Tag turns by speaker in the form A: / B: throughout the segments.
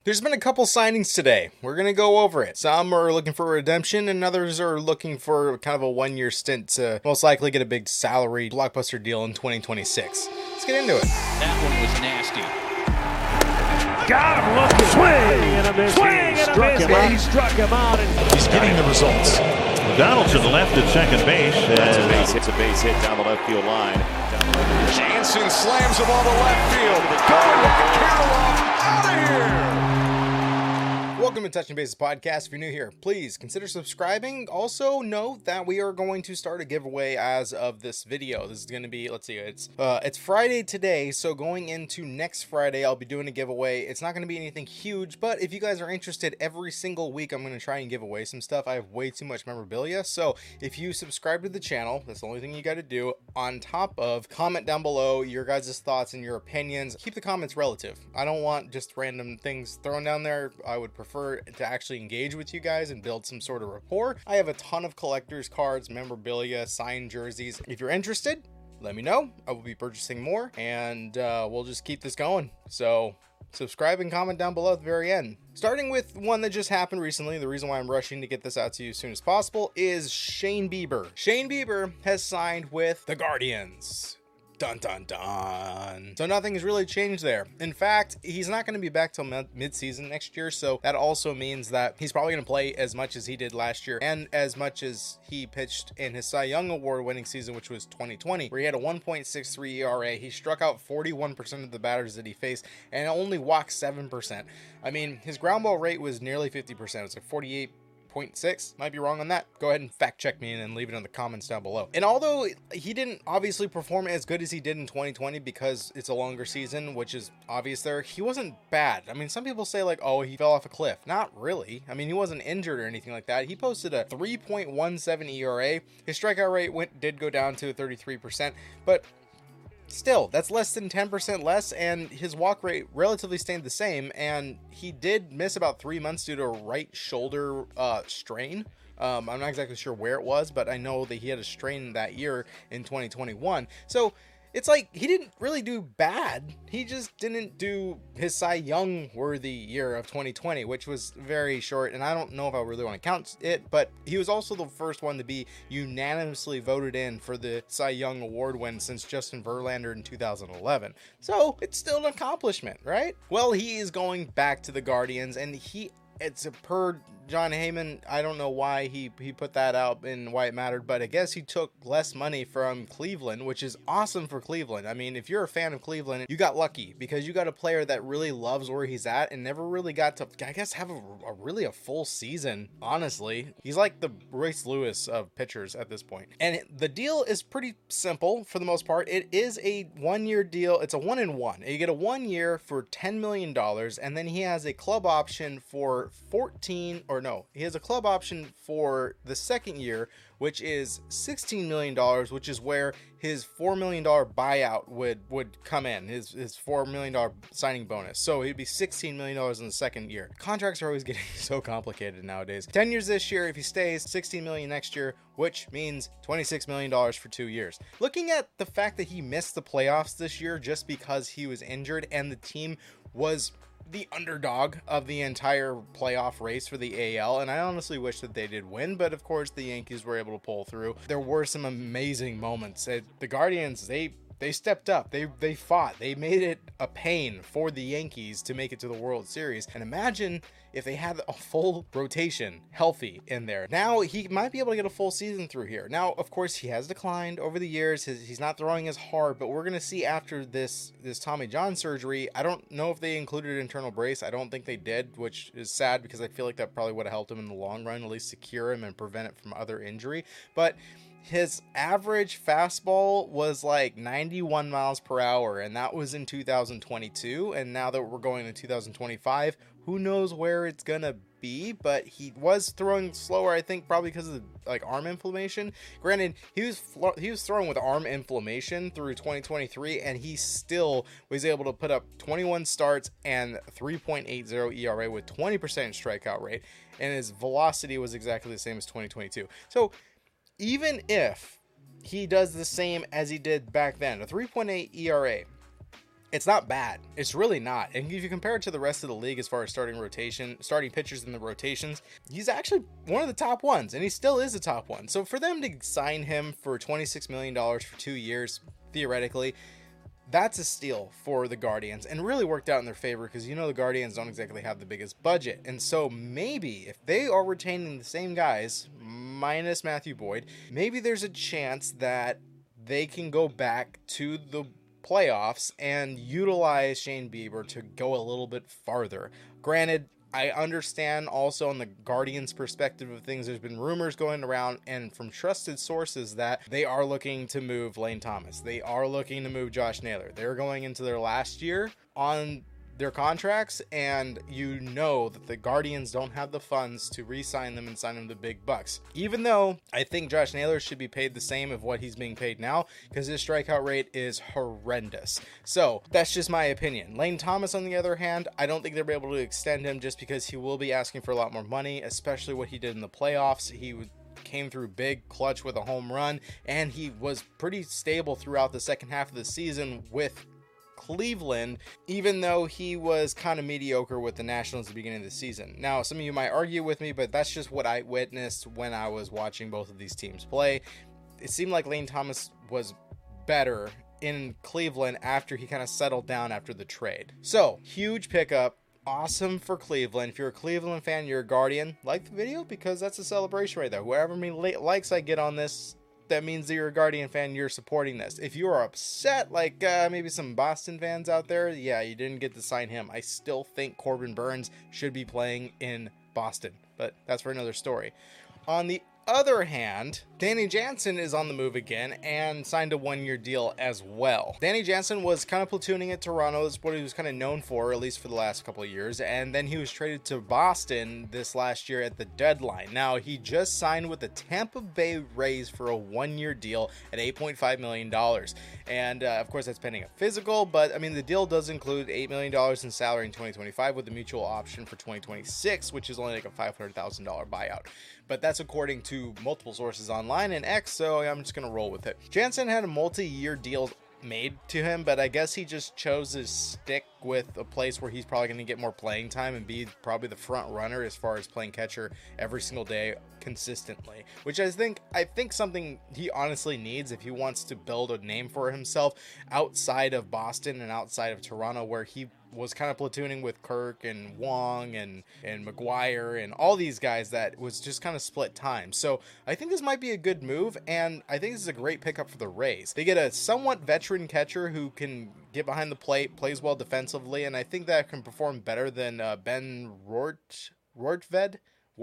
A: There's been a couple signings today. We're going to go over it. Some are looking for redemption and others are looking for kind of a one-year stint to most likely get a big salary blockbuster deal in 2026. Let's get into it.
B: That one was nasty.
C: Got him looking. Swing and a miss. Swing and a miss. He struck him out.
D: He's getting the results.
E: Donaldson left at second base.
F: It's a base hit down the left field line.
D: Jansen slams the ball to left field. Kirilloff out of here.
A: Welcome to Touching Bases Podcast. If you're new here, please consider subscribing. Also, note that we are going to start a giveaway as of this video. This is going to be, let's see, it's Friday today, so going into next Friday, I'll be doing a giveaway. It's not going to be anything huge, but if you guys are interested, every single week I'm going to try and give away some stuff. I have way too much memorabilia, so if you subscribe to the channel, that's the only thing you got to do. On top of, comment down below your guys' thoughts and your opinions. Keep the comments relative. I don't want just random things thrown down there. I would prefer to actually engage with you guys and build some sort of rapport. I have a ton of collectors cards, memorabilia, signed jerseys. If you're interested, let me know. I will be purchasing more and we'll just keep this going. So subscribe and comment down below at the very end. Starting with one that just happened recently, the reason why I'm rushing to get this out to you as soon as possible is Shane Bieber. Shane Bieber has signed with the Guardians. Dun dun dun. So nothing has really changed there. In fact, he's not going to be back till mid-season next year, so that also means that he's probably going to play as much as he did last year and as much as he pitched in his Cy Young Award winning season, which was 2020, where he had a 1.63 ERA. He struck out 41% of the batters that he faced and only walked 7%. I mean, his ground ball rate was nearly 50%. It's like 48.6. Might be wrong on that. Go ahead and fact check me and leave it in the comments down below. And although he didn't obviously perform as good as he did in 2020 because it's a longer season, which is obvious there, he wasn't bad. I mean, some people say like, oh, he fell off a cliff. Not really. I mean, he wasn't injured or anything like that. He posted a 3.17 ERA. His strikeout rate did go down to 33%, but still, that's less than 10% less, and his walk rate relatively stayed the same, and he did miss about 3 months due to a right shoulder strain. I'm not exactly sure where it was, but I know that he had a strain that year in 2021. So it's like he didn't really do bad. He just didn't do his Cy Young worthy year of 2020, which was very short. And I don't know if I really want to count it, but he was also the first one to be unanimously voted in for the Cy Young Award win since Justin Verlander in 2011. So it's still an accomplishment, right? Well, he is going back to the Guardians, and it's per Jon Heyman. I don't know why he put that out and why it mattered, but I guess he took less money from Cleveland, which is awesome for Cleveland. I mean, if you're a fan of Cleveland, you got lucky because you got a player that really loves where he's at and never really got to, I guess, have a full season. Honestly, he's like the Royce Lewis of pitchers at this point. And the deal is pretty simple for the most part. It is a one-year deal. It's a 1-in-1. You get a 1 year for $10 million, and then he has a club option for he has a club option for the second year, which is $16 million, which is where his $4 million buyout would come in, his $4 million signing bonus. So it'd be $16 million in the second year. Contracts are always getting so complicated nowadays. 10 years this year, if he stays, $16 million next year, which means $26 million for 2 years. Looking at the fact that he missed the playoffs this year just because he was injured and the team was the underdog of the entire playoff race for the AL, and I honestly wish that they did win, but of course the Yankees were able to pull through. There were some amazing moments. The Guardians, they stepped up. They fought. They made it a pain for the Yankees to make it to the World Series. And imagine if they had a full rotation healthy in there. Now he might be able to get a full season through here. Now, of course, he has declined over the years. He's not throwing as hard, but we're going to see after this Tommy John surgery. I don't know if they included internal brace. I don't think they did, which is sad because I feel like that probably would have helped him in the long run, at least secure him and prevent it from other injury. But his average fastball was like 91 miles per hour, and that was in 2022. And now that we're going to 2025, who knows where it's gonna be, but he was throwing slower, I think probably because of like arm inflammation. Granted, he was throwing with arm inflammation through 2023, and he still was able to put up 21 starts and 3.80 ERA with 20% strikeout rate, and his velocity was exactly the same as 2022. So even if he does the same as he did back then, a 3.8 ERA, it's not bad. It's really not. And if you compare it to the rest of the league as far as starting pitchers in the rotations, he's actually one of the top ones, and he still is a top one. So for them to sign him for $26 million for 2 years, theoretically, that's a steal for the Guardians, and really worked out in their favor because the Guardians don't exactly have the biggest budget. And so maybe if they are retaining the same guys, minus Matthew Boyd, maybe there's a chance that they can go back to the playoffs and utilize Shane Bieber to go a little bit farther. Granted, I understand also on the Guardians' perspective of things, there's been rumors going around and from trusted sources that they are looking to move Lane Thomas. They are looking to move Josh Naylor. They're going into their last year on their contracts, and that the Guardians don't have the funds to re-sign them and sign them to big bucks. Even though I think Josh Naylor should be paid the same of what he's being paid now, because his strikeout rate is horrendous. So that's just my opinion. Lane Thomas, on the other hand, I don't think they'll be able to extend him just because he will be asking for a lot more money, especially what he did in the playoffs. He came through big clutch with a home run, and he was pretty stable throughout the second half of the season with Cleveland, even though he was kind of mediocre with the Nationals at the beginning of the season. Now, some of you might argue with me, but that's just what I witnessed when I was watching both of these teams play. It seemed like Lane Thomas was better in Cleveland after he kind of settled down after the trade. So, huge pickup. Awesome for Cleveland. If you're a Cleveland fan, you're a Guardian, like the video because that's a celebration right there. Whoever likes I get on this, that means that you're a Guardian fan, you're supporting this. If you are upset, like maybe some Boston fans out there, yeah, you didn't get to sign him. I still think Corbin Burns should be playing in Boston, but that's for another story. On the other hand, Danny Jansen is on the move again and signed a 1-year deal as well. Danny Jansen was kind of platooning at Toronto. That's what he was kind of known for, at least for the last couple of years. And then he was traded to Boston this last year at the deadline. Now, he just signed with the Tampa Bay Rays for a 1-year deal at $8.5 million. And of course, that's pending a physical. But I mean, the deal does include $8 million in salary in 2025 with a mutual option for 2026, which is only like a $500,000 buyout. But that's according to multiple sources online and X, so I'm just going to roll with it. Jansen had a multi-year deal made to him, but I guess he just chose to stick with a place where he's probably going to get more playing time and be probably the front runner as far as playing catcher every single day consistently, which I think something he honestly needs if he wants to build a name for himself outside of Boston and outside of Toronto, where he was kind of platooning with Kirk and Wong and McGuire and all these guys that was just kind of split time. So I think this might be a good move, and I think this is a great pickup for the Rays. They get a somewhat veteran catcher who can get behind the plate, plays well defensively, and I think that can perform better than Ben Rortvedt.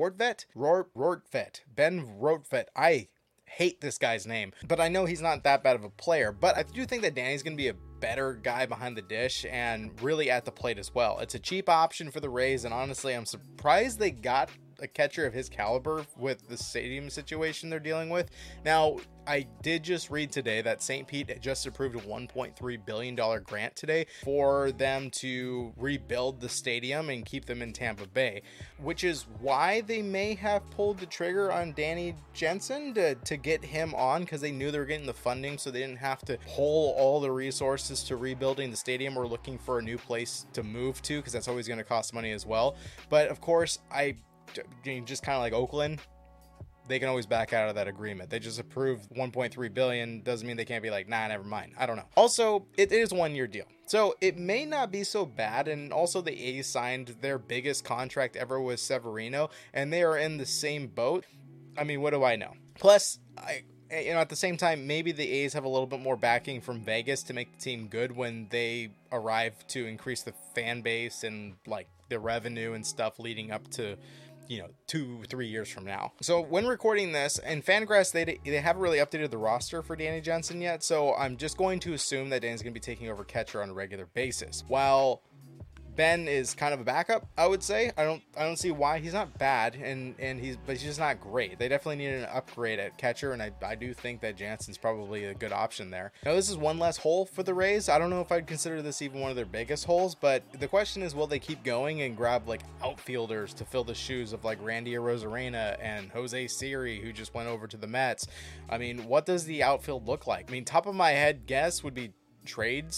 A: Ben Rortvedt. I hate this guy's name, but I know he's not that bad of a player. But I do think that Danny's going to be a better guy behind the dish and really at the plate as well. It's a cheap option for the Rays, and honestly, I'm surprised they got a catcher of his caliber with the stadium situation they're dealing with. Now, I did just read today that St. Pete just approved a $1.3 billion grant today for them to rebuild the stadium and keep them in Tampa Bay, which is why they may have pulled the trigger on Danny Jansen to get him on, because they knew they were getting the funding, so they didn't have to pull all the resources to rebuilding the stadium or looking for a new place to move to, because that's always going to cost money as well. But of course, just kind of like Oakland, they can always back out of that agreement. They just approved $1.3 billion. Doesn't mean they can't be like, nah, never mind. I don't know. Also, it is a 1-year deal, so it may not be so bad. And also, the A's signed their biggest contract ever with Severino, and they are in the same boat. I mean, what do I know? Plus, at the same time, maybe the A's have a little bit more backing from Vegas to make the team good when they arrive to increase the fan base and like the revenue and stuff leading up to 2-3 years from now. So when recording this, and Fangraphs, they haven't really updated the roster for Danny Jansen yet, so I'm just going to assume that Danny's going to be taking over catcher on a regular basis. While Ben is kind of a backup, I would say. I don't see why. He's not bad, but he's just not great. They definitely need an upgrade at catcher, and I do think that Jansen's probably a good option there. Now, this is one less hole for the Rays. I don't know if I'd consider this even one of their biggest holes, but the question is, will they keep going and grab like outfielders to fill the shoes of like Randy Arozarena and Jose Siri, who just went over to the Mets? I mean, what does the outfield look like? I mean, top of my head guess would be trades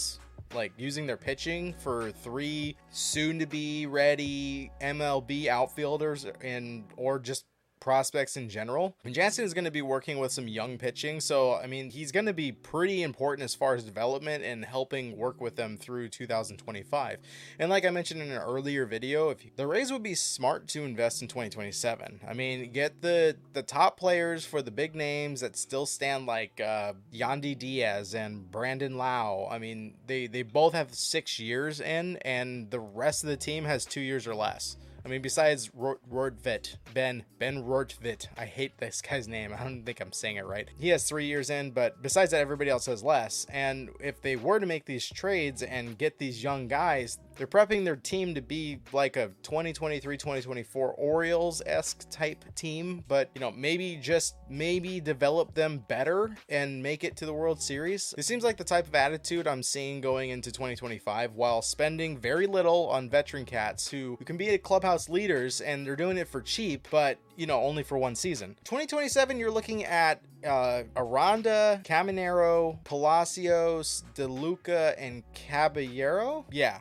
A: like using their pitching for 3 soon-to-be ready MLB outfielders or just prospects in general. And Jansen is going to be working with some young pitching, so I mean, he's going to be pretty important as far as development and helping work with them through 2025. And like I mentioned in an earlier video, the Rays would be smart to invest in 2027. I mean, get the top players for the big names that still stand, like Yandy Diaz and Brandon Lau. I mean, they both have 6 years in, and the rest of the team has 2 years or less. I mean, besides Rortvedt, Ben Rortvedt, I hate this guy's name. I don't think I'm saying it right. He has 3 years in, but besides that, everybody else has less. And if they were to make these trades and get these young guys, they're prepping their team to be like a 2023-2024 Orioles-esque type team, but, you know, maybe develop them better and make it to the World Series. It seems like the type of attitude I'm seeing going into 2025, while spending very little on veteran cats who can be clubhouse leaders, and they're doing it for cheap, but, you know, only for 1 season. 2027, you're looking at Aranda, Caminero, Palacios, DeLuca, and Caballero. Yeah.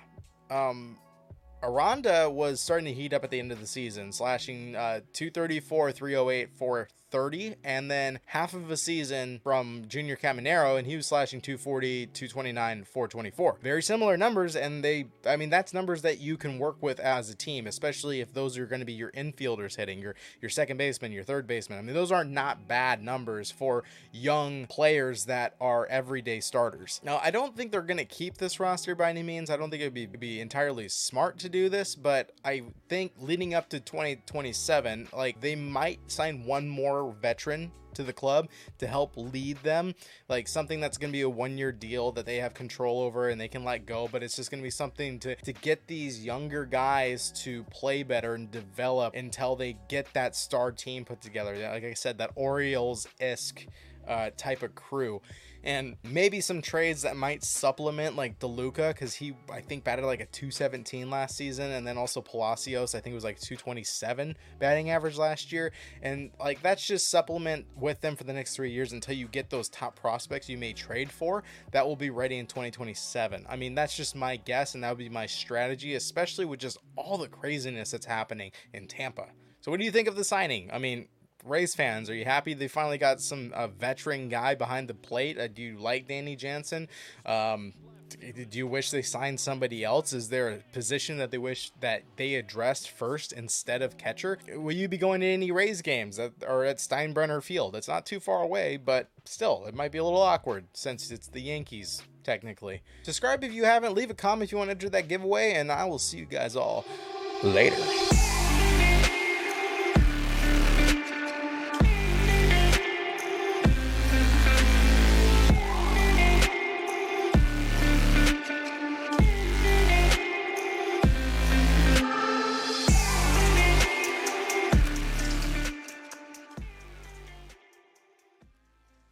A: Aranda was starting to heat up at the end of the season, slashing 234, 308, 430, and then half of a season from Junior Caminero, and he was slashing 240, 229, 424. Very similar numbers, and that's numbers that you can work with as a team, especially if those are going to be your infielders hitting, your second baseman, your third baseman. I mean, those are not bad numbers for young players that are everyday starters. Now, I don't think they're going to keep this roster by any means. I don't think it would be entirely smart to do this, but I think leading up to 2027, like, they might sign one more veteran to the club to help lead them, like something that's going to be a 1-year deal that they have control over and they can let go, but it's just going to be something to get these younger guys to play better and develop until they get that star team put together. Like I said, that Orioles-esque type of crew. And maybe some trades that might supplement, like DeLuca, because he, I think, batted like a 217 last season, and then also Palacios, I think it was like 227 batting average last year, and like that's just supplement with them for the next 3 years until you get those top prospects you may trade for that will be ready in 2027. I mean, that's just my guess, and that would be my strategy, especially with just all the craziness that's happening in Tampa. So what do you think of the signing? I mean, Rays fans, are you happy they finally got some veteran guy behind the plate? Do you like Danny Jansen? Do you wish they signed somebody else? Is there a position that they wish that they addressed first instead of catcher? Will you be going to any Rays games at Steinbrenner Field? It's not too far away, but still, it might be a little awkward since it's the Yankees, technically. Subscribe if you haven't. Leave a comment if you want to enter that giveaway, and I will see you guys all later.